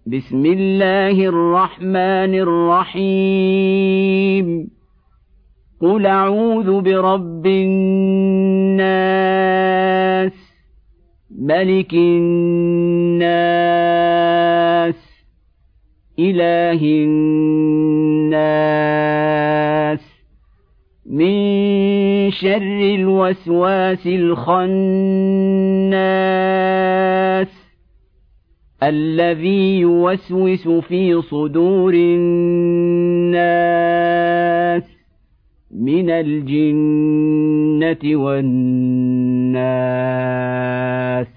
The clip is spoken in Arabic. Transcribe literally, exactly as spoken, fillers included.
بسم الله الرحمن الرحيم قل أعوذ برب الناس ملك الناس إله الناس من شر الوسواس الخناس الذي يوسوس في صدور الناس من الجنة والناس